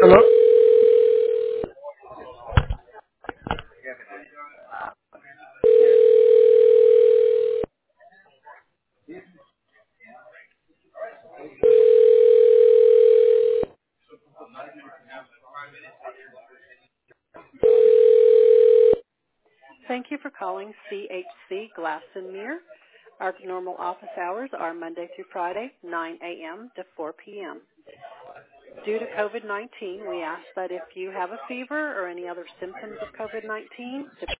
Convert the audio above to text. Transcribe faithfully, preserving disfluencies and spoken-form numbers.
Hello. Thank you for calling C H C Glass and Mirror. Our normal office hours are Monday through Friday, nine a.m. to four p.m. Due to COVID nineteen, we ask that if you have a fever or any other symptoms of COVID nineteen, to